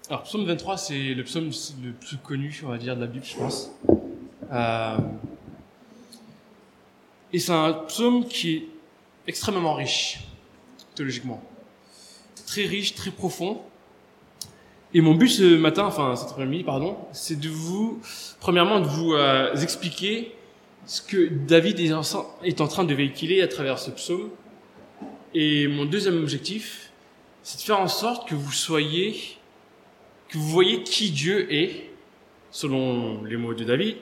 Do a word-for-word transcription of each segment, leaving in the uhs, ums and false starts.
Alors, psaume vingt-trois, c'est le psaume le plus connu, on va dire, de la Bible, je pense. Euh, et c'est un psaume qui est extrêmement riche, théologiquement. Très riche, très profond. Et mon but ce matin, enfin cet après-midi, pardon, c'est de vous, premièrement, de vous euh, expliquer ce que David est en, est en train de véhiculer à travers ce psaume. Et mon deuxième objectif, c'est de faire en sorte que vous soyez, que vous voyez qui Dieu est, selon les mots de David,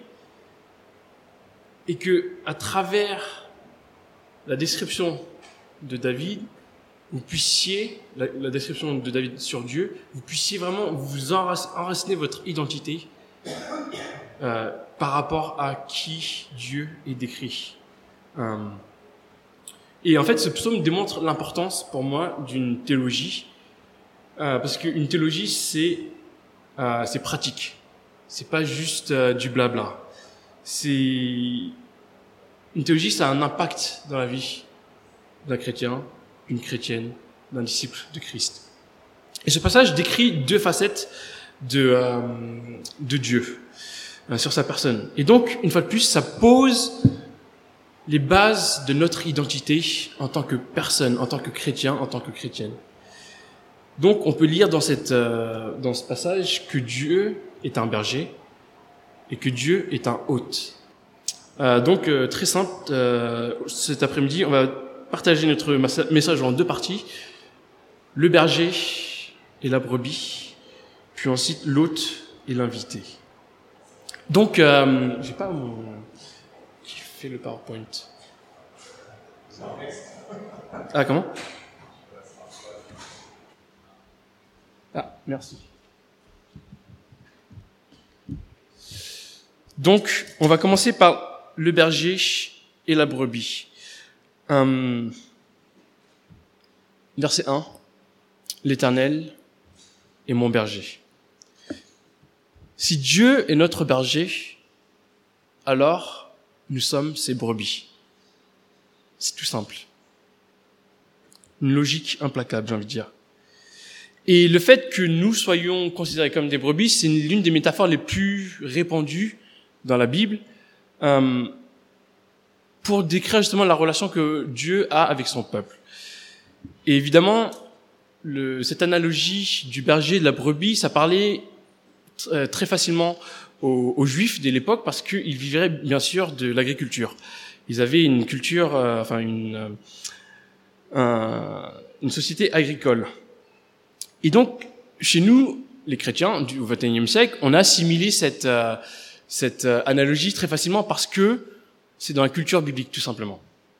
et que à travers la description de David, vous puissiez, la, la description de David sur Dieu, vous puissiez vraiment vous enraciner votre identité euh, par rapport à qui Dieu est décrit. Euh, et en fait, ce psaume démontre l'importance pour moi d'une théologie, euh, parce qu'une théologie, c'est euh, c'est pratique, c'est pas juste euh, du blabla. C'est une théologie, ça a un impact dans la vie d'un chrétien, d'une chrétienne, d'un disciple de Christ. Et ce passage décrit deux facettes de, euh, de Dieu euh, sur sa personne. Et donc, une fois de plus, ça pose les bases de notre identité en tant que personne, en tant que chrétien, en tant que chrétienne. Donc, on peut lire dans, cette, euh, dans ce passage que Dieu est un berger et que Dieu est un hôte. Euh, donc, euh, très simple, euh, cet après-midi, on va partager notre message en deux parties. Le berger et la brebis, puis ensuite l'hôte et l'invité. Donc, euh, j'ai pas mon... qui fait le PowerPoint. Ah, comment? Ah, merci. Donc, on va commencer par le berger et la brebis. Euh, verset un. L'Éternel est mon berger. Si Dieu est notre berger, alors nous sommes ses brebis. C'est tout simple. Une logique implacable, j'ai envie de dire. Et le fait que nous soyons considérés comme des brebis, c'est l'une des métaphores les plus répandues dans la Bible euh, pour décrire justement la relation que Dieu a avec son peuple. Et évidemment, le, cette analogie du berger et de la brebis, ça parlait t- très facilement aux, aux Juifs de l'époque parce qu'ils vivaient bien sûr de l'agriculture. Ils avaient une culture, euh, enfin une, euh, un, une société agricole. Et donc, chez nous, les chrétiens du vingt et unième siècle, on a assimilé cette, euh, cette euh, analogie très facilement parce que c'est dans la culture biblique, tout simplement.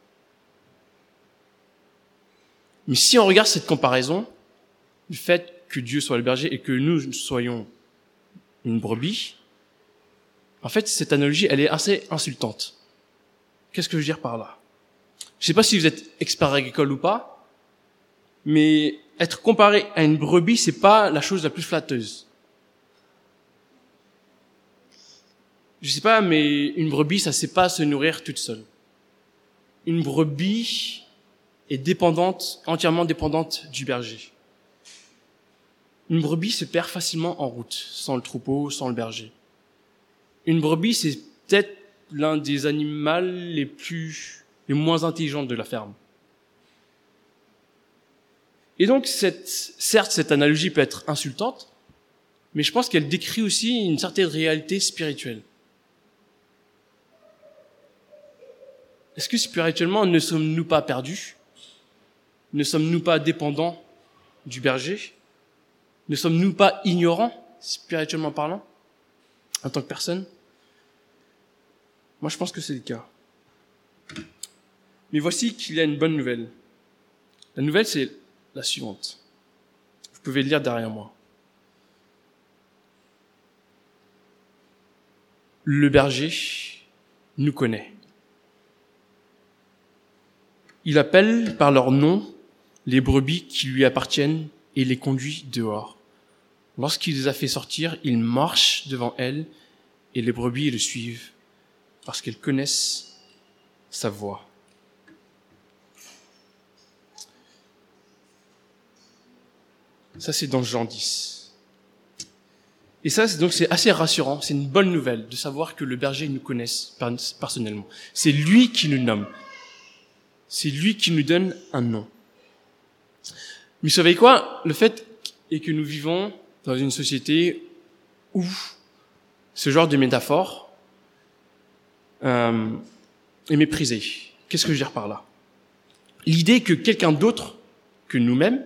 Mais si on regarde cette comparaison, le fait que Dieu soit le berger et que nous soyons une brebis, en fait, cette analogie, elle est assez insultante. Qu'est-ce que je veux dire par là? Je sais pas si vous êtes expert agricole ou pas, mais être comparé à une brebis, c'est pas la chose la plus flatteuse. Je sais pas, mais une brebis, ça sait pas se nourrir toute seule. Une brebis est dépendante, entièrement dépendante du berger. Une brebis se perd facilement en route, sans le troupeau, sans le berger. Une brebis, c'est peut-être l'un des animaux les plus, les moins intelligents de la ferme. Et donc, cette, certes, cette analogie peut être insultante, mais je pense qu'elle décrit aussi une certaine réalité spirituelle. Est-ce que spirituellement, ne sommes-nous pas perdus? Ne sommes-nous pas dépendants du berger? Ne sommes-nous pas ignorants, spirituellement parlant, en tant que personne? Moi, je pense que c'est le cas. Mais voici qu'il y a une bonne nouvelle. La nouvelle, c'est la suivante. Vous pouvez le lire derrière moi. Le berger nous connaît. Il appelle par leur nom les brebis qui lui appartiennent et les conduit dehors. Lorsqu'il les a fait sortir, il marche devant elles et les brebis le suivent parce qu'elles connaissent sa voix. Ça, c'est dans Jean dix. Et ça, c'est donc c'est assez rassurant, c'est une bonne nouvelle de savoir que le berger nous connaisse personnellement. C'est lui qui nous nomme. C'est lui qui nous donne un nom. Mais vous savez quoi? Le fait est que nous vivons dans une société où ce genre de métaphore euh, est méprisé. Qu'est-ce que je veux dire par là? L'idée que quelqu'un d'autre que nous-mêmes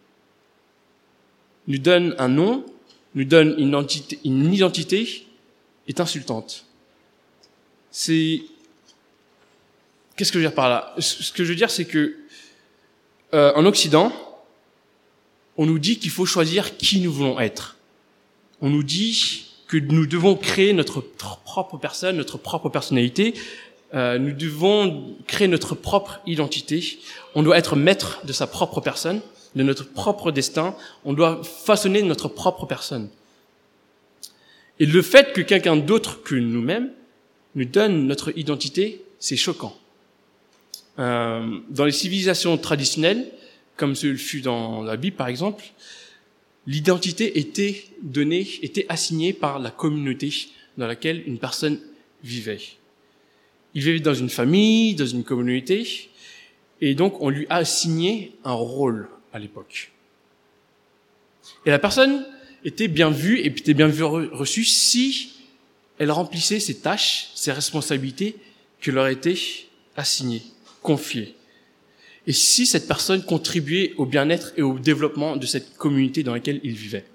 nous donne un nom, nous donne une identité, une identité est insultante. C'est... Qu'est-ce que je veux dire par là? Ce que je veux dire, c'est que euh, en Occident, on nous dit qu'il faut choisir qui nous voulons être. On nous dit que nous devons créer notre propre personne, notre propre personnalité. Euh, nous devons créer notre propre identité. On doit être maître de sa propre personne, de notre propre destin. On doit façonner notre propre personne. Et le fait que quelqu'un d'autre que nous-mêmes nous donne notre identité, c'est choquant. Euh, dans les civilisations traditionnelles, comme ce fut dans la Bible par exemple, l'identité était donnée, était assignée par la communauté dans laquelle une personne vivait. Il vivait dans une famille, dans une communauté, et donc on lui a assigné un rôle à l'époque. Et la personne était bien vue et était bien vue reçue si elle remplissait ses tâches, ses responsabilités qui leur étaient assignées, confiées. Et si cette personne contribuait au bien-être et au développement de cette communauté dans laquelle il vivait.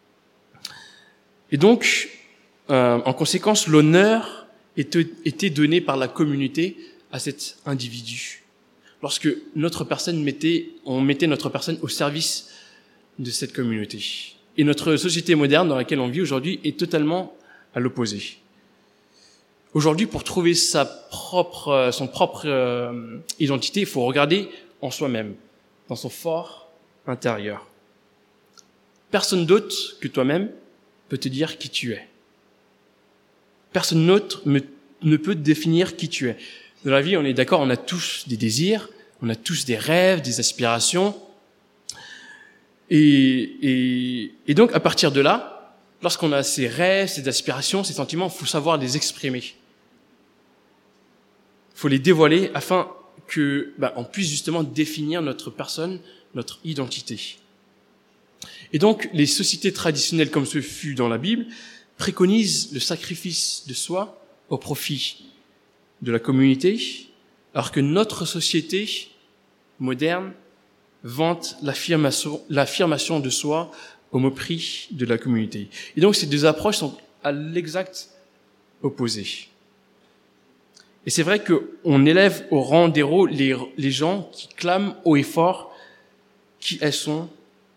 Et donc, euh, en conséquence, l'honneur était, était donné par la communauté à cet individu. Lorsque notre personne mettait, on mettait notre personne au service de cette communauté. Et notre société moderne dans laquelle on vit aujourd'hui est totalement à l'opposé. Aujourd'hui, pour trouver sa propre, son propre euh, identité, il faut regarder en soi-même, dans son fort intérieur. Personne d'autre que toi-même peut te dire qui tu es. Personne d'autre me, ne peut te définir qui tu es. Dans la vie, on est d'accord, on a tous des désirs, on a tous des rêves, des aspirations. Et, et, et donc, à partir de là, lorsqu'on a ces rêves, ces aspirations, ces sentiments, il faut savoir les exprimer. Il faut les dévoiler afin que, bah, on puisse justement définir notre personne, notre identité. Et donc, les sociétés traditionnelles, comme ce fut dans la Bible, préconisent le sacrifice de soi au profit de la communauté, alors que notre société moderne vante l'affirmation, l'affirmation de soi au mépris de la communauté. Et donc, ces deux approches sont à l'exact opposé. Et c'est vrai qu'on élève au rang d'héros les, les gens qui clament haut et fort qui elles sont.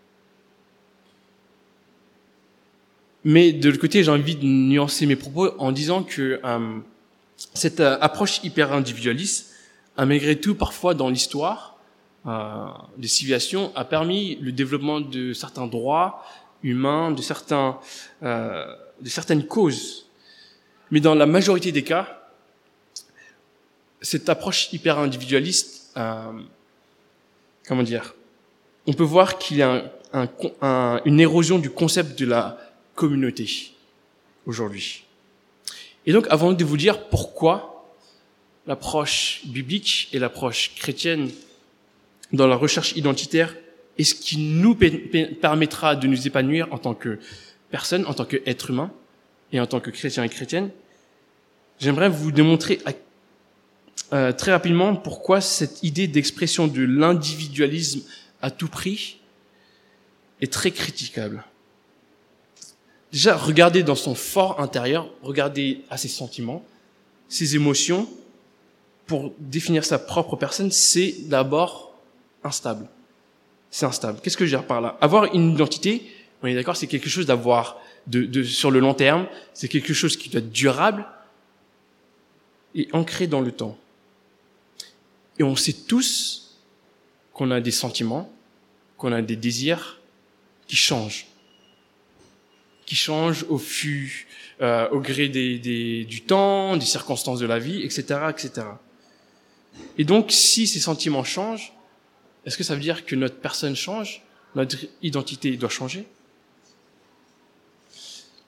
Mais de l'autre côté, j'ai envie de nuancer mes propos en disant que euh, cette euh, approche hyper individualiste a malgré tout parfois dans l'histoire euh, des civilisations a permis le développement de certains droits humains, de certains, euh, de certaines causes. Mais dans la majorité des cas, cette approche hyper individualiste, euh, comment dire, on peut voir qu'il y a un, un, un, une érosion du concept de la communauté aujourd'hui. Et donc, avant de vous dire pourquoi l'approche biblique et l'approche chrétienne dans la recherche identitaire est ce qui nous permettra de nous épanouir en tant que personne, en tant qu'être humain et en tant que chrétien et chrétienne, j'aimerais vous démontrer à Euh, très rapidement pourquoi cette idée d'expression de l'individualisme à tout prix est très critiquable. Déjà, regardez dans son fort intérieur, regardez à ses sentiments, ses émotions, pour définir sa propre personne, c'est d'abord instable. C'est instable. Qu'est-ce que je veux dire par là? Avoir une identité, on est d'accord, c'est quelque chose d'avoir de, de, sur le long terme, c'est quelque chose qui doit être durable et ancré dans le temps. Et on sait tous qu'on a des sentiments, qu'on a des désirs qui changent, qui changent au fur, euh, au gré des, des, du temps, des circonstances de la vie, et cetera, et cetera. Et donc, si ces sentiments changent, est-ce que ça veut dire que notre personne change, notre identité doit changer?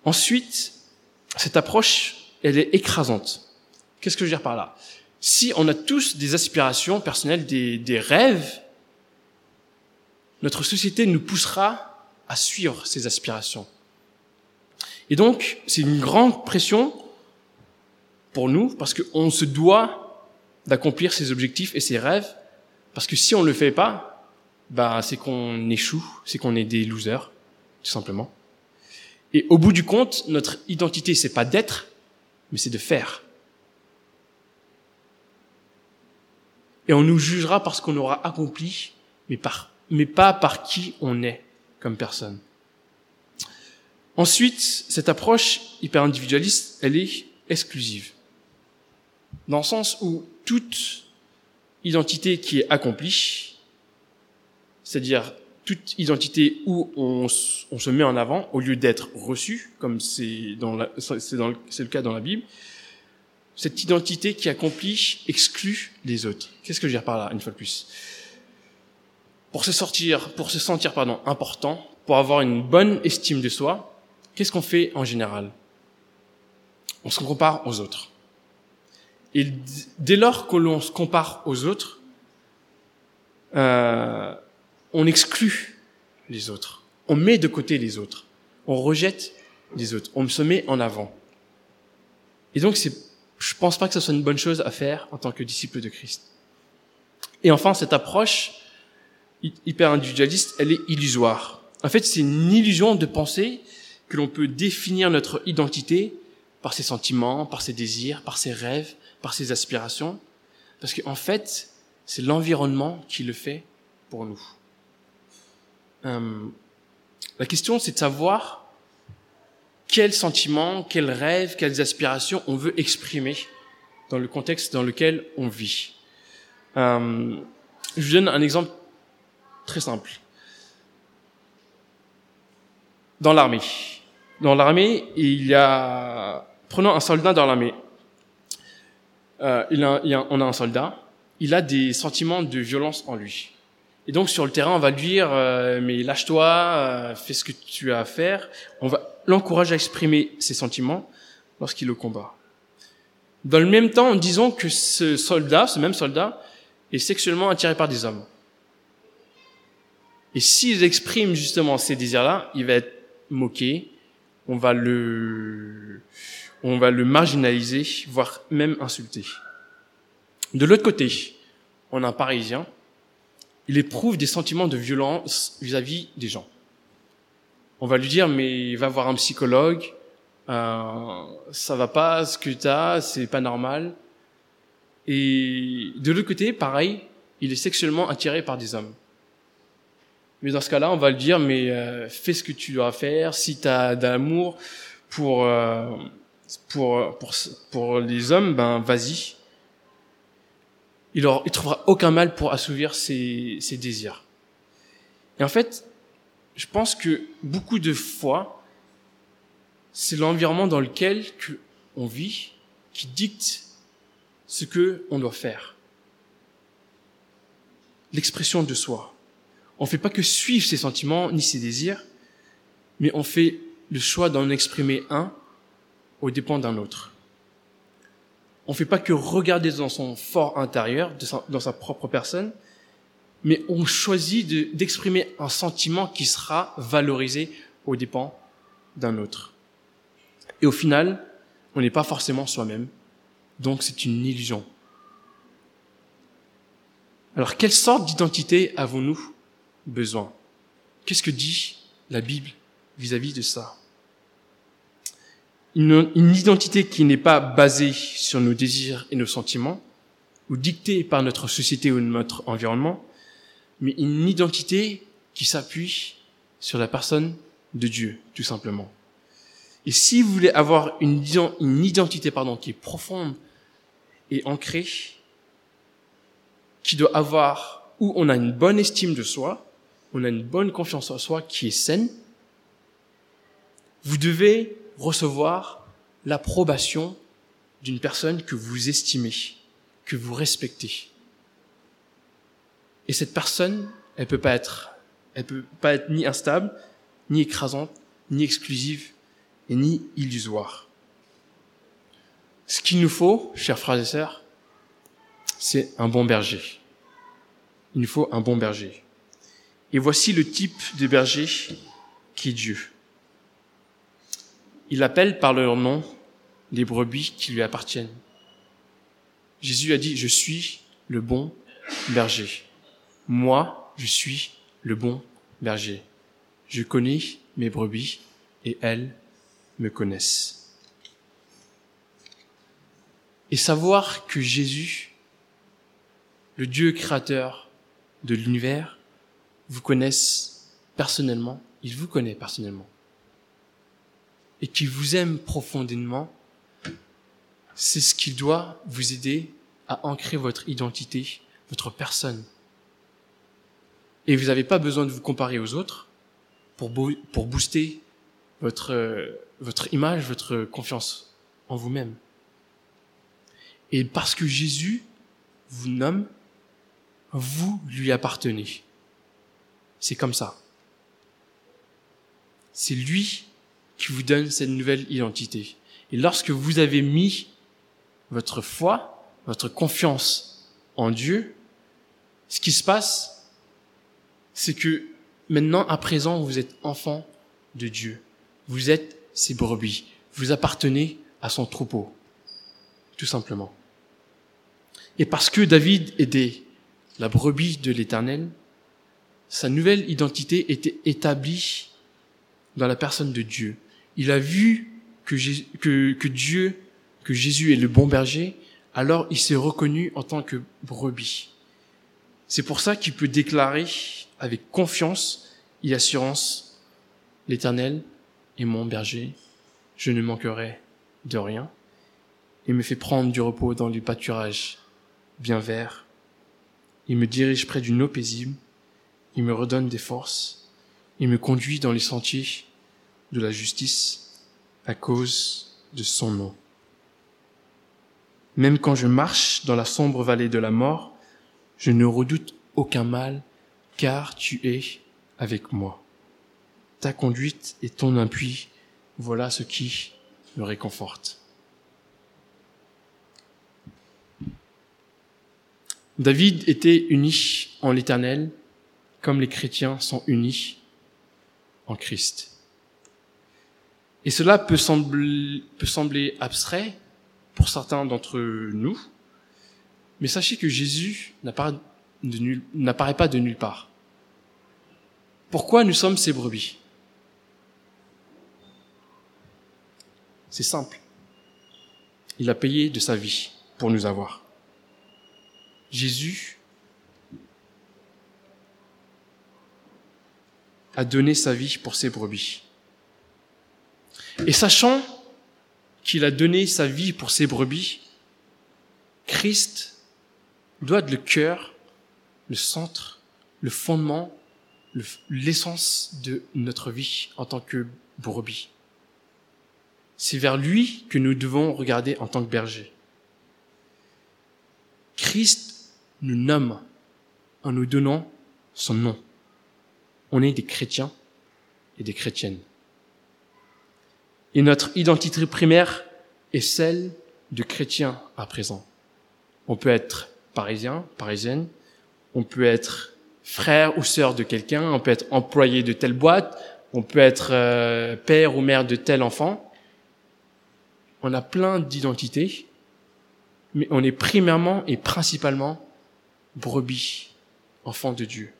Ensuite, cette approche, elle est écrasante. Qu'est-ce que je veux dire par là? Si on a tous des aspirations personnelles, des, des rêves, notre société nous poussera à suivre ces aspirations. Et donc, c'est une grande pression pour nous, parce qu'on se doit d'accomplir ses objectifs et ses rêves, parce que si on ne le fait pas, bah, c'est qu'on échoue, c'est qu'on est des losers, tout simplement. Et au bout du compte, notre identité, c'est pas d'être, mais c'est de faire. Et on nous jugera parce qu'on aura accompli, mais, par, mais pas par qui on est comme personne. Ensuite, cette approche hyper individualiste, elle est exclusive. Dans le sens où toute identité qui est accomplie, c'est-à-dire toute identité où on, on se met en avant au lieu d'être reçu, comme c'est, dans la, c'est, dans le, c'est le cas dans la Bible, cette identité qui accomplit exclut les autres. Qu'est-ce que je veux dire par là, une fois de plus? Pour se sortir, pour se sentir, pardon, important, pour avoir une bonne estime de soi, qu'est-ce qu'on fait en général? On se compare aux autres. Et dès lors que l'on se compare aux autres, euh, on exclut les autres. On met de côté les autres. On rejette les autres. On se met en avant. Et donc, c'est, je pense pas que ce soit une bonne chose à faire en tant que disciple de Christ. Et enfin, cette approche hyper individualiste, elle est illusoire. En fait, c'est une illusion de penser que l'on peut définir notre identité par ses sentiments, par ses désirs, par ses rêves, par ses aspirations. Parce qu'en fait, c'est l'environnement qui le fait pour nous. Euh, la question, c'est de savoir quels sentiments, quels rêves, quelles aspirations on veut exprimer dans le contexte dans lequel on vit. Euh, je vous donne un exemple très simple. Dans l'armée. Dans l'armée, il y a... Prenons un soldat dans l'armée. Euh, il a, il a, on a un soldat. Il a des sentiments de violence en lui. Et donc, sur le terrain, on va lui dire euh, « mais lâche-toi, euh, fais ce que tu as à faire ». On va l'encourager à exprimer ses sentiments lorsqu'il est au combat. Dans le même temps, disons que ce soldat, ce même soldat, est sexuellement attiré par des hommes. Et s'il exprime justement ces désirs-là, il va être moqué, on va le, on va le marginaliser, voire même insulter. De l'autre côté, on a un Parisien, il éprouve des sentiments de violence vis-à-vis des gens. On va lui dire, mais va voir un psychologue, euh, ça va pas, ce que t'as, c'est pas normal. Et de l'autre côté, pareil, il est sexuellement attiré par des hommes. Mais dans ce cas-là, on va lui dire, mais euh, fais ce que tu dois faire. Si tu as d'amour pour, euh, pour pour pour les hommes, ben vas-y. Il aura, il trouvera aucun mal pour assouvir ses ses désirs. Et en fait, je pense que beaucoup de fois, c'est l'environnement dans lequel que on vit qui dicte ce que on doit faire. L'expression de soi. On fait pas que suivre ses sentiments ni ses désirs, mais on fait le choix d'en exprimer un aux dépens d'un autre. On fait pas que regarder dans son fort intérieur, dans sa propre personne, mais on choisit de, d'exprimer un sentiment qui sera valorisé aux dépens d'un autre. Et au final, on n'est pas forcément soi-même, donc c'est une illusion. Alors, quelle sorte d'identité avons-nous besoin? Qu'est-ce que dit la Bible vis-à-vis de ça? Une, une identité qui n'est pas basée sur nos désirs et nos sentiments, ou dictée par notre société ou notre environnement, mais une identité qui s'appuie sur la personne de Dieu, tout simplement. Et si vous voulez avoir une, une identité pardon, qui est profonde et ancrée, qui doit avoir, où on a une bonne estime de soi, on a une bonne confiance en soi qui est saine, vous devez recevoir l'approbation d'une personne que vous estimez, que vous respectez. Et cette personne, elle peut pas être, elle peut pas être ni instable, ni écrasante, ni exclusive, et ni illusoire. Ce qu'il nous faut, chers frères et sœurs, c'est un bon berger. Il nous faut un bon berger. Et voici le type de berger qui est Dieu. Il appelle par leur nom les brebis qui lui appartiennent. Jésus a dit, je suis le bon berger. Moi, je suis le bon berger. Je connais mes brebis et elles me connaissent. Et savoir que Jésus, le Dieu créateur de l'univers, vous connaisse personnellement, il vous connaît personnellement, et qu'il vous aime profondément, c'est ce qui doit vous aider à ancrer votre identité, votre personne. Et vous n'avez pas besoin de vous comparer aux autres pour, bo- pour booster votre, euh, votre image, votre confiance en vous-même. Et parce que Jésus vous nomme, vous lui appartenez. C'est comme ça. C'est lui qui vous donne cette nouvelle identité. Et lorsque vous avez mis votre foi, votre confiance en Dieu, ce qui se passe, c'est que maintenant, à présent, vous êtes enfant de Dieu. Vous êtes ses brebis. Vous appartenez à son troupeau. Tout simplement. Et parce que David était la brebis de l'Éternel, sa nouvelle identité était établie dans la personne de Dieu. Il a vu que, Jésus, que, que Dieu, que Jésus est le bon berger, alors il s'est reconnu en tant que brebis. C'est pour ça qu'il peut déclarer avec confiance et assurance, l'Éternel est mon berger, je ne manquerai de rien. Il me fait prendre du repos dans les pâturages bien verts. Il me dirige près d'une eau paisible. Il me redonne des forces. Il me conduit dans les sentiers de la justice à cause de son nom. Même quand je marche dans la sombre vallée de la mort, je ne redoute aucun mal, car tu es avec moi. Ta conduite et ton appui, voilà ce qui me réconforte. David était uni en l'Éternel, comme les chrétiens sont unis en Christ. Et cela peut sembler, peut sembler abstrait pour certains d'entre nous, mais sachez que Jésus n'apparaît, de nul, n'apparaît pas de nulle part. Pourquoi nous sommes ses brebis ? C'est simple. Il a payé de sa vie pour nous avoir. Jésus a donné sa vie pour ses brebis. Et sachant qu'il a donné sa vie pour ses brebis, Christ doit être le cœur, le centre, le fondement, le, l'essence de notre vie en tant que brebis. C'est vers lui que nous devons regarder en tant que berger. Christ nous nomme en nous donnant son nom. On est des chrétiens et des chrétiennes. Et notre identité primaire est celle de chrétiens à présent. On peut être parisien, parisienne, on peut être frère ou sœur de quelqu'un, on peut être employé de telle boîte, on peut être euh, père ou mère de tel enfant. On a plein d'identités, mais on est primairement et principalement brebis, enfants de Dieu.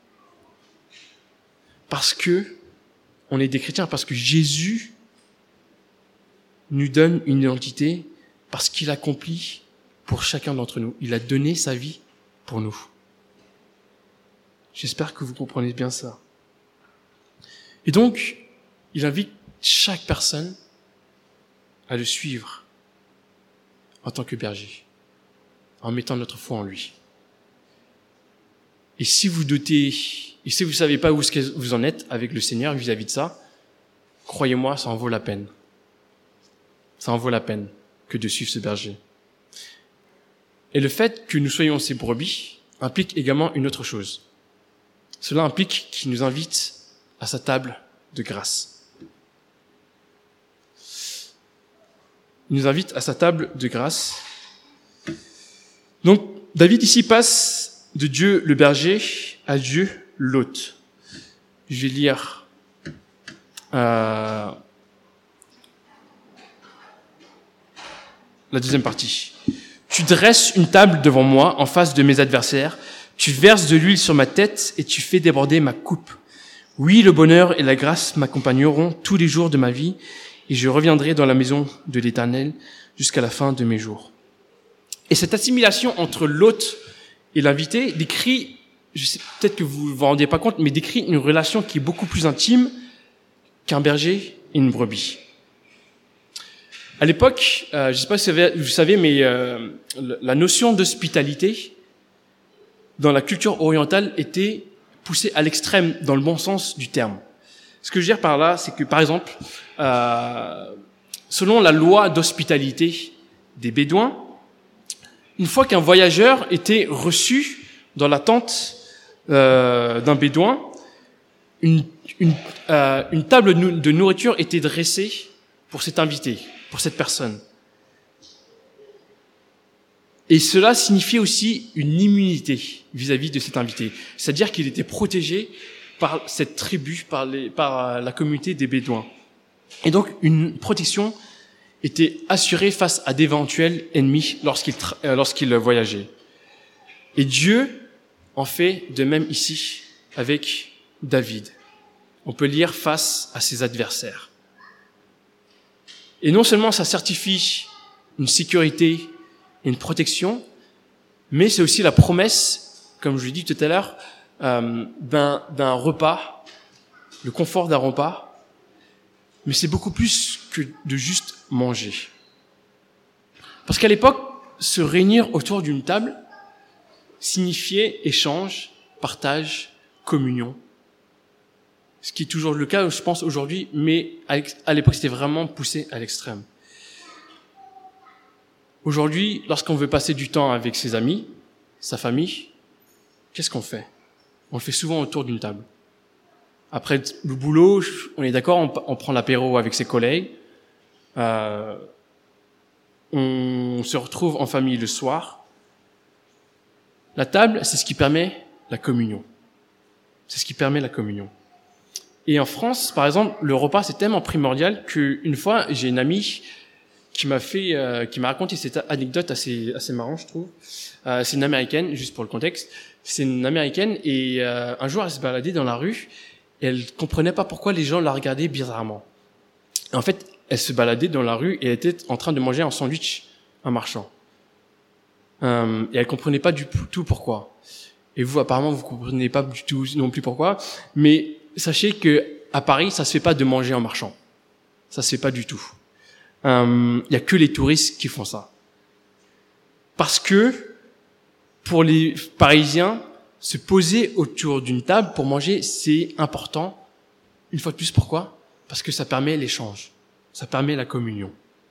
Parce que on est des chrétiens, parce que Jésus nous donne une identité, parce qu'il accomplit pour chacun d'entre nous. Il a donné sa vie pour nous. J'espère que vous comprenez bien ça. Et donc, il invite chaque personne à le suivre en tant que berger, en mettant notre foi en lui. Et si vous doutez, et si vous ne savez pas où vous en êtes avec le Seigneur vis-à-vis de ça, croyez-moi, ça en vaut la peine. Ça en vaut la peine que de suivre ce berger. Et le fait que nous soyons ses brebis implique également une autre chose. Cela implique qu'il nous invite à sa table de grâce. Il nous invite à sa table de grâce. Donc, David ici passe de Dieu le berger à Dieu l'hôte. Je vais lire euh, la deuxième partie. Tu dresses une table devant moi en face de mes adversaires. Tu verses de l'huile sur ma tête et tu fais déborder ma coupe. Oui, le bonheur et la grâce m'accompagneront tous les jours de ma vie et je reviendrai dans la maison de l'Éternel jusqu'à la fin de mes jours. Et cette assimilation entre l'hôte et l'invité décrit, je sais peut-être que vous vous rendez pas compte, mais décrit une relation qui est beaucoup plus intime qu'un berger et une brebis. À l'époque, euh, je ne sais pas si vous savez, mais euh, la notion d'hospitalité dans la culture orientale était poussée à l'extrême dans le bon sens du terme. Ce que je veux dire par là, c'est que par exemple, euh, selon la loi d'hospitalité des Bédouins, une fois qu'un voyageur était reçu dans la tente euh, d'un Bédouin, une, une, euh, une table de nourriture était dressée pour cet invité, pour cette personne. Et cela signifiait aussi une immunité vis-à-vis de cet invité. C'est-à-dire qu'il était protégé par cette tribu, par, les, par la communauté des Bédouins. Et donc, une protection était assurée face à d'éventuels ennemis lorsqu'il, euh, lorsqu'il voyageait. Et Dieu en fait de même ici avec David. On peut lire face à ses adversaires. Et non seulement ça certifie une sécurité et une protection, mais c'est aussi la promesse, comme je l'ai dit tout à l'heure, euh, d'un, d'un repas, le confort d'un repas, mais c'est beaucoup plus que de juste manger. Parce qu'à l'époque, se réunir autour d'une table signifiait échange, partage, communion. Ce qui est toujours le cas, je pense, aujourd'hui, mais à l'époque, c'était vraiment poussé à l'extrême. Aujourd'hui, lorsqu'on veut passer du temps avec ses amis, sa famille, qu'est-ce qu'on fait? On le fait souvent autour d'une table. Après le boulot, on est d'accord, on, on prend l'apéro avec ses collègues, euh, on se retrouve en famille le soir. La table, c'est ce qui permet la communion. C'est ce qui permet la communion. Et en France, par exemple, le repas, c'est tellement primordial qu'une fois, j'ai une amie qui m'a fait, euh, qui m'a raconté cette anecdote assez, assez marrante, je trouve. Euh, c'est une Américaine, juste pour le contexte. C'est une Américaine et euh, un jour, elle se baladait dans la rue et elle comprenait pas pourquoi les gens la regardaient bizarrement. Et en fait, elle se baladait dans la rue et elle était en train de manger un sandwich en marchant. Euh, et elle comprenait pas du tout pourquoi. Et vous, apparemment, vous comprenez pas du tout non plus pourquoi. Mais sachez que à Paris, ça se fait pas de manger en marchant. Ça se fait pas du tout. Il euh, y a que les touristes qui font ça. Parce que pour les Parisiens, se poser autour d'une table pour manger, c'est important. Une fois de plus, pourquoi? Parce que ça permet l'échange. Ça permet la communion.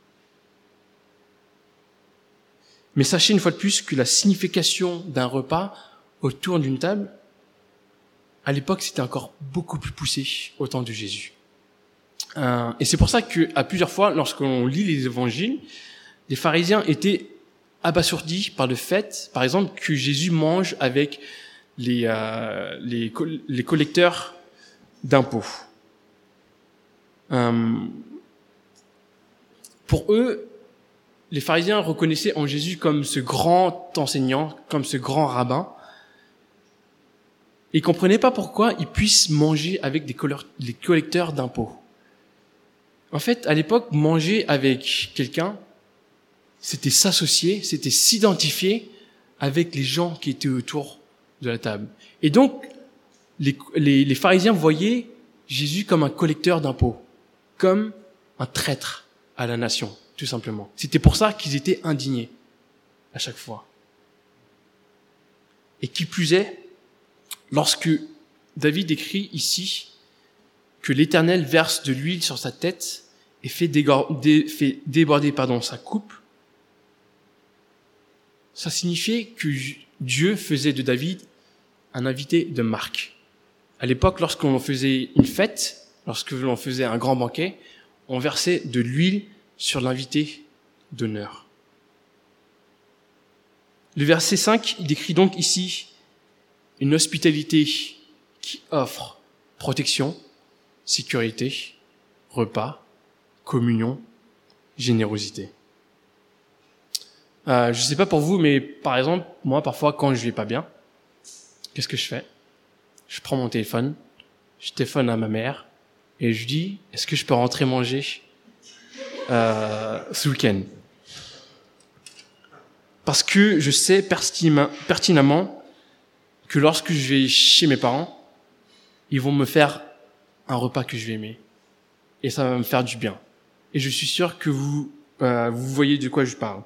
Mais sachez une fois de plus que la signification d'un repas autour d'une table, à l'époque, c'était encore beaucoup plus poussé au temps de Jésus. Euh, et c'est pour ça qu'à plusieurs fois, lorsqu'on lit les évangiles, les pharisiens étaient abasourdis par le fait, par exemple, que Jésus mange avec les, euh, les, les collecteurs d'impôts. Euh, pour eux, les pharisiens reconnaissaient en Jésus comme ce grand enseignant, comme ce grand rabbin. Ils comprenaient pas pourquoi ils puissent manger avec des collecteurs d'impôts. En fait, à l'époque, manger avec quelqu'un, c'était s'associer, c'était s'identifier avec les gens qui étaient autour de la table. Et donc, les, les, les pharisiens voyaient Jésus comme un collecteur d'impôts, comme un traître à la nation, tout simplement. C'était pour ça qu'ils étaient indignés à chaque fois. Et qui plus est, lorsque David écrit ici que l'Éternel verse de l'huile sur sa tête et fait, dégorder, fait déborder pardon, sa coupe, ça signifiait que Dieu faisait de David un invité de marque. À l'époque, lorsqu'on faisait une fête, lorsque l'on faisait un grand banquet, on versait de l'huile sur l'invité d'honneur. Le verset cinq, il décrit donc ici une hospitalité qui offre protection, sécurité, repas, communion, générosité. Euh, je sais pas pour vous, mais par exemple, moi, parfois, quand je vais pas bien, qu'est-ce que je fais? Je prends mon téléphone, je téléphone à ma mère, et je dis, est-ce que je peux rentrer manger euh, ce week-end? Parce que je sais pertinemment que lorsque je vais chez mes parents, ils vont me faire un repas que je vais aimer. Et ça va me faire du bien. Et je suis sûr que vous, euh, vous voyez de quoi je parle.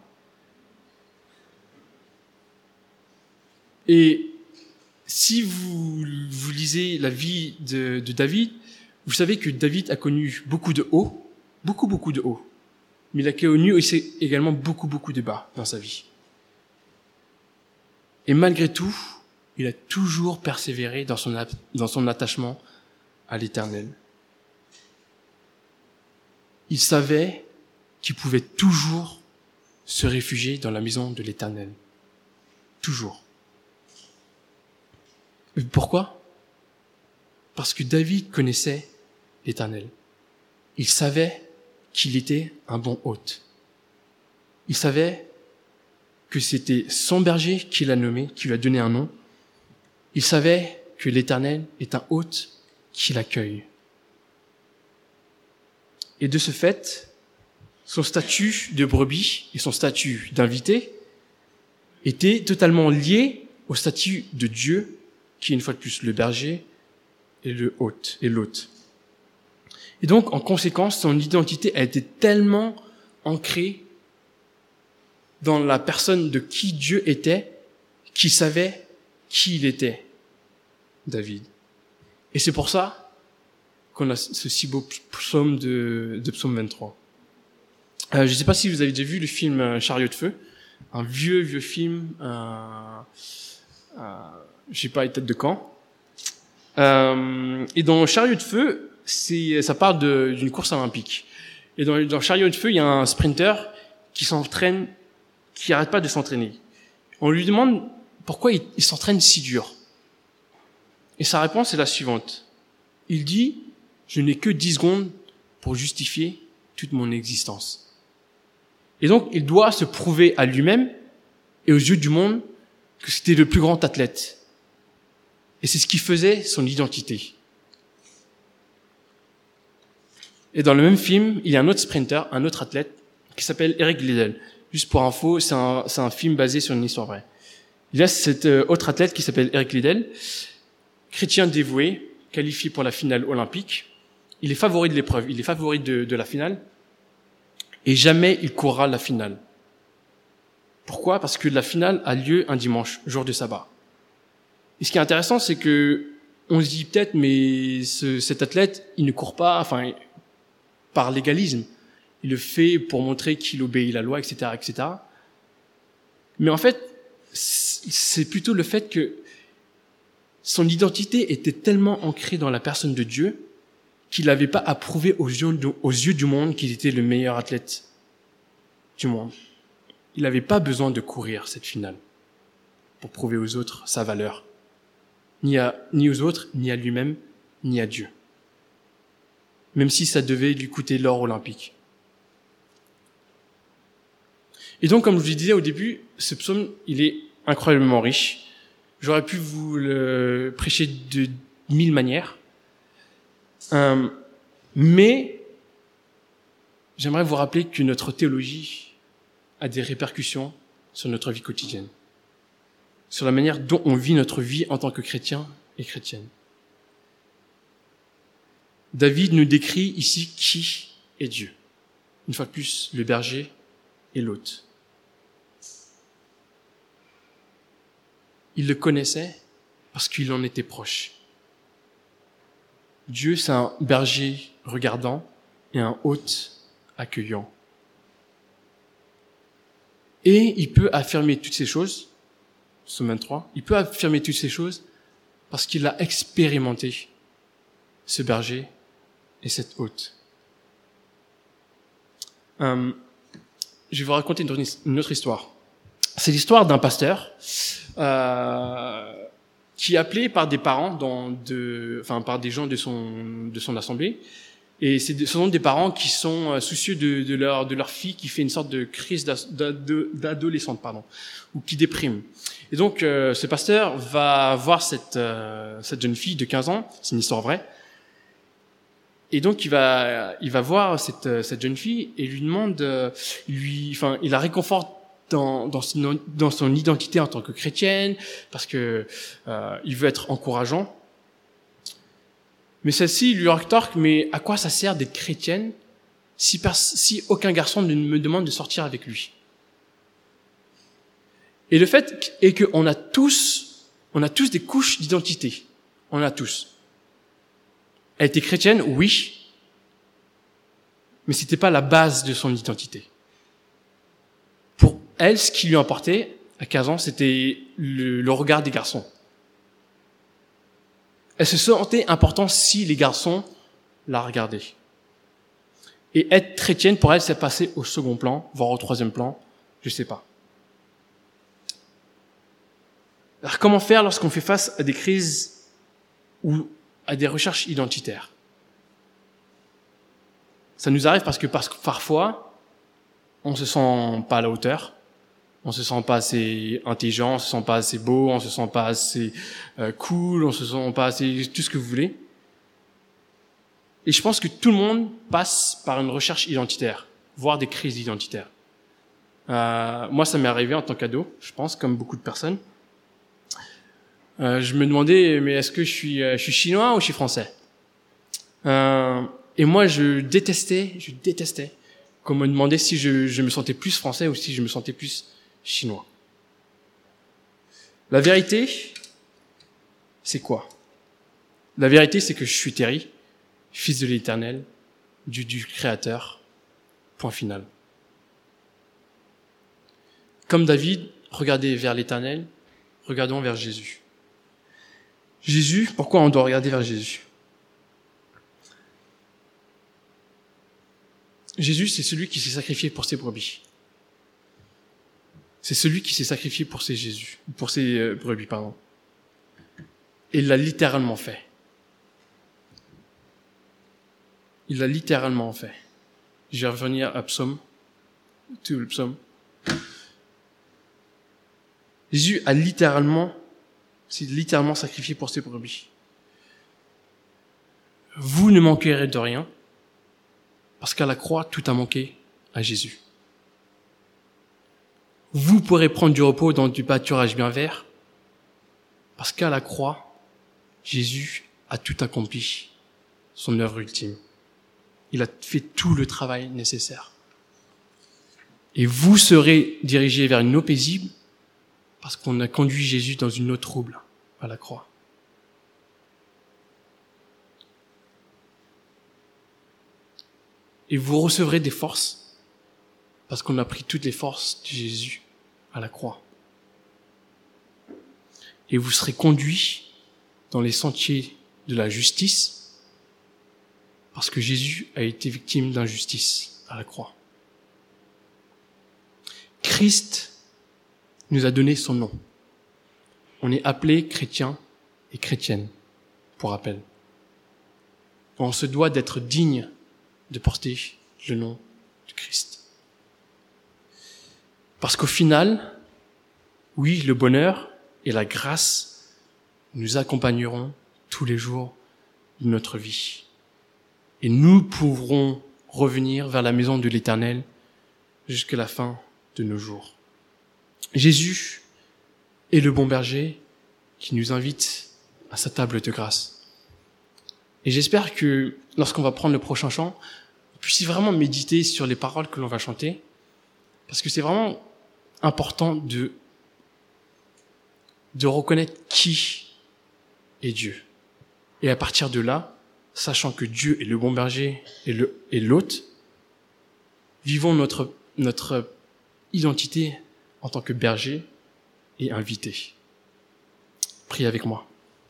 Et si vous, vous lisez la vie de, de David, vous savez que David a connu beaucoup de hauts, beaucoup, beaucoup de hauts. Mais il a connu aussi également beaucoup, beaucoup de bas dans sa vie. Et malgré tout, il a toujours persévéré dans son, dans son attachement à l'Éternel. Il savait qu'il pouvait toujours se réfugier dans la maison de l'Éternel. Toujours. Pourquoi? Parce que David connaissait l'Éternel. Il savait qu'il était un bon hôte. Il savait que c'était son berger qui l'a nommé, qui lui a donné un nom. Il savait que l'Éternel est un hôte qui l'accueille. Et de ce fait, son statut de brebis et son statut d'invité étaient totalement liés au statut de Dieu, qui est une fois de plus le berger et le hôte et l'hôte. Et donc, en conséquence, son identité a été tellement ancrée dans la personne de qui Dieu était, qu'il savait qui il était, David. Et c'est pour ça qu'on a ce si beau psaume de, de psaume vingt-trois. Euh, je ne sais pas si vous avez déjà vu le film Chariot de feu, un vieux, vieux film, euh, euh, je sais pas, il date de quand. Euh, et dans Chariot de feu, c'est, ça parle de, d'une course olympique. Et dans, dans Chariot de feu, il y a un sprinter qui s'entraîne, qui arrête pas de s'entraîner. On lui demande pourquoi il, il s'entraîne si dur. Et sa réponse est la suivante. Il dit, je n'ai que dix secondes pour justifier toute mon existence. Et donc, il doit se prouver à lui-même et aux yeux du monde que c'était le plus grand athlète. Et c'est ce qui faisait son identité. Et dans le même film, il y a un autre sprinter, un autre athlète, qui s'appelle Eric Liddell. Juste pour info, c'est un, c'est un film basé sur une histoire vraie. Il y a cet euh, autre athlète qui s'appelle Eric Liddell, chrétien dévoué, qualifié pour la finale olympique. Il est favori de l'épreuve, il est favori de, de la finale, et jamais il courra la finale. Pourquoi? Parce que la finale a lieu un dimanche, jour de sabbat. Et ce qui est intéressant, c'est que on se dit peut-être, mais ce, cet athlète, il ne court pas, enfin, par légalisme. Il le fait pour montrer qu'il obéit à la loi, et cetera, et cetera. Mais en fait, c'est plutôt le fait que son identité était tellement ancrée dans la personne de Dieu qu'il n'avait pas à prouver aux yeux, aux yeux du monde qu'il était le meilleur athlète du monde. Il n'avait pas besoin de courir cette finale pour prouver aux autres sa valeur. Ni, à, ni aux autres, ni à lui-même, ni à Dieu. Même si ça devait lui coûter l'or olympique. Et donc, comme je vous le disais au début, ce psaume, il est incroyablement riche. J'aurais pu vous le prêcher de mille manières. Euh, mais, j'aimerais vous rappeler que notre théologie a des répercussions sur notre vie quotidienne. Sur la manière dont on vit notre vie en tant que chrétien et chrétienne. David nous décrit ici qui est Dieu. Une fois de plus, le berger et l'hôte. Il le connaissait parce qu'il en était proche. Dieu, c'est un berger regardant et un hôte accueillant. Et il peut affirmer toutes ces choses, psaume vingt-trois, il peut affirmer toutes ces choses parce qu'il a expérimenté ce berger et cette hôte. Euh, je vais vous raconter une, une autre histoire. C'est l'histoire d'un pasteur euh, qui est appelé par des parents, dans de, enfin par des gens de son de son assemblée. Et c'est, ce sont des parents qui sont soucieux de, de leur de leur fille qui fait une sorte de crise d'adolescente, pardon, ou qui déprime. Et donc, euh, ce pasteur va voir cette euh, cette jeune fille de quinze ans. C'est une histoire vraie. Et donc, il va il va voir cette cette jeune fille et lui demande, euh, lui, enfin, il la réconforte dans dans son dans son identité en tant que chrétienne, parce que euh, il veut être encourageant. Mais celle-ci lui rétorque, mais à quoi ça sert d'être chrétienne si, pers- si aucun garçon ne me demande de sortir avec lui? Et le fait est qu'on a tous, on a tous des couches d'identité. On a tous. Elle était chrétienne, oui, mais c'était pas la base de son identité. Pour elle, ce qui lui importait, à quinze ans, c'était le, le regard des garçons. Elle se sentait importante si les garçons la regardaient. Et être chrétienne, pour elle, c'est passer au second plan, voire au troisième plan, je sais pas. Alors, comment faire lorsqu'on fait face à des crises ou à des recherches identitaires? Ça nous arrive parce que, parce que parfois, on se sent pas à la hauteur, on se sent pas assez intelligent, on se sent pas assez beau, on se sent pas assez euh, cool, on se sent pas assez tout ce que vous voulez. Et je pense que tout le monde passe par une recherche identitaire, voire des crises identitaires. Euh, moi, ça m'est arrivé en tant qu'ado, je pense, comme beaucoup de personnes. Euh, je me demandais, mais est-ce que je suis, euh, je suis chinois ou je suis français? euh, Et moi, je détestais, je détestais qu'on me demandait si je, je me sentais plus français ou si je me sentais plus chinois. La vérité, c'est quoi? La vérité, c'est que je suis Terry, fils de l'Éternel, du, du Créateur, point final. Comme David, regardez vers l'Éternel, regardons vers Jésus. Jésus, pourquoi on doit regarder vers Jésus? Jésus, c'est celui qui s'est sacrifié pour ses brebis. C'est celui qui s'est sacrifié pour ses Jésus, pour ses euh, brebis, pardon. Et il l'a littéralement fait. Il l'a littéralement fait. Je vais revenir à Psaume, tout le Psaume. Jésus a littéralement, s'est littéralement sacrifié pour ses brebis. Vous ne manquerez de rien, parce qu'à la croix, tout a manqué à Jésus. Vous pourrez prendre du repos dans du pâturage bien vert, parce qu'à la croix, Jésus a tout accompli, son œuvre ultime. Il a fait tout le travail nécessaire. Et vous serez dirigés vers une eau paisible, parce qu'on a conduit Jésus dans une eau trouble à la croix. Et vous recevrez des forces, parce qu'on a pris toutes les forces de Jésus à la croix. Et vous serez conduits dans les sentiers de la justice, parce que Jésus a été victime d'injustice à la croix. Christ nous a donné son nom. On est appelé chrétien et chrétienne, pour rappel. On se doit d'être digne de porter le nom de Christ. Parce qu'au final, oui, le bonheur et la grâce nous accompagneront tous les jours de notre vie. Et nous pourrons revenir vers la maison de l'Éternel jusqu'à la fin de nos jours. Jésus est le bon berger qui nous invite à sa table de grâce. Et j'espère que lorsqu'on va prendre le prochain chant, on puisse vraiment méditer sur les paroles que l'on va chanter, parce que c'est vraiment important de, de reconnaître qui est Dieu. Et à partir de là, sachant que Dieu est le bon berger et, le, et l'hôte, vivons notre, notre identité en tant que berger et invité. Priez avec moi.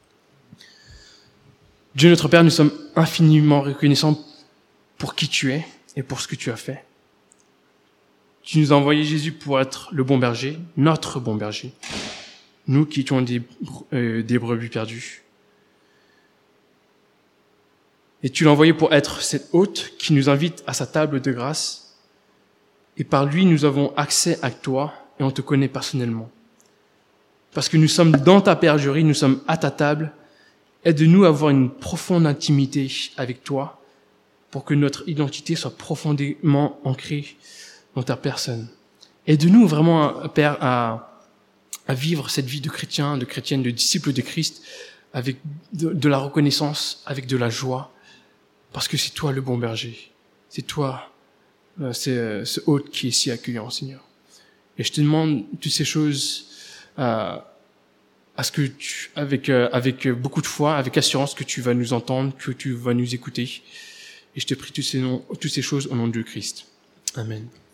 Dieu notre Père, nous sommes infiniment reconnaissants pour qui tu es et pour ce que tu as fait. Tu nous as envoyé Jésus pour être le bon berger, notre bon berger. Nous qui étions des, euh, des brebis perdues. Et tu l'as envoyé pour être cet hôte qui nous invite à sa table de grâce. Et par lui, nous avons accès à toi et on te connaît personnellement. Parce que nous sommes dans ta bergerie, nous sommes à ta table. Aide-nous à avoir une profonde intimité avec toi pour que notre identité soit profondément ancrée dans ta personne. Aide-nous vraiment, Père, à, à vivre cette vie de chrétien, de chrétienne, de disciple de Christ avec de, de la reconnaissance, avec de la joie, parce que c'est toi le bon berger. C'est toi, euh, c'est euh, ce hôte qui est si accueillant, Seigneur. Et je te demande toutes ces choses euh, à ce que tu, avec euh, avec beaucoup de foi, avec assurance que tu vas nous entendre, que tu vas nous écouter. Et je te prie toutes ces noms, toutes ces choses au nom de Christ. Amen.